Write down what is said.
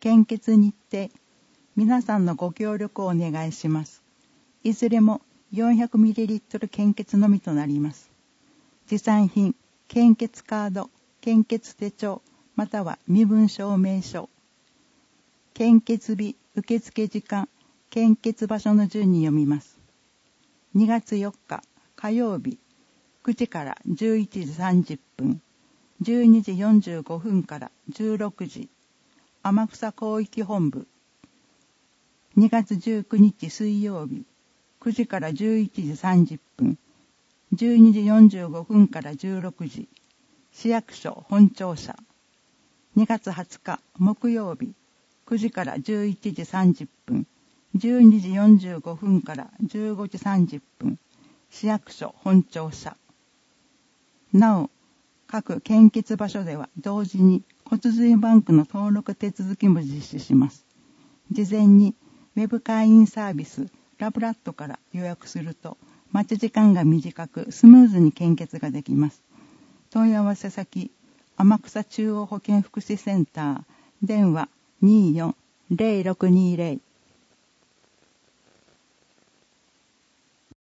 献血日程、皆さんのご協力をお願いします。いずれも 400ml 献血のみとなります。持参品、献血カード、献血手帳、または身分証明書。献血日、受付時間、献血場所の順に読みます。2月4日火曜日、9時から11時30分、12時45分から16時、天草広域本部。2月19日水曜日、9時から11時30分、12時45分から16時、市役所本庁舎。2月20日木曜日、9時から11時30分、12時45分から15時30分、市役所本庁舎。なお、各献血場所では同時に骨髄バンクの登録手続きも実施します。事前にウェブ会員サービスラブラットから予約すると待ち時間が短くスムーズに献血ができます。問い合わせ先、天草中央保健福祉センター、電話 24-0620